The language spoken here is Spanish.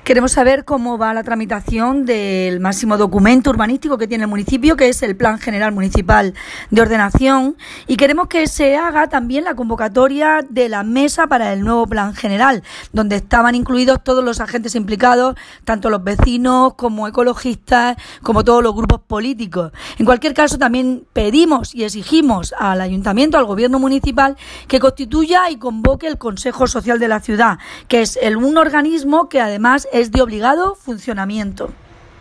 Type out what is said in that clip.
Queremos saber cómo va la tramitación del máximo documento urbanístico que tiene el municipio, que es el Plan General Municipal de Ordenación, y queremos que se haga también la convocatoria de la mesa para el nuevo Plan General, donde estaban incluidos todos los agentes implicados, tanto los vecinos como ecologistas, como todos los grupos políticos. En cualquier caso, también pedimos y exigimos al Ayuntamiento, al Gobierno municipal, que constituya y convoque el Consejo Social de la ciudad, que es un organismo que además es de obligado funcionamiento.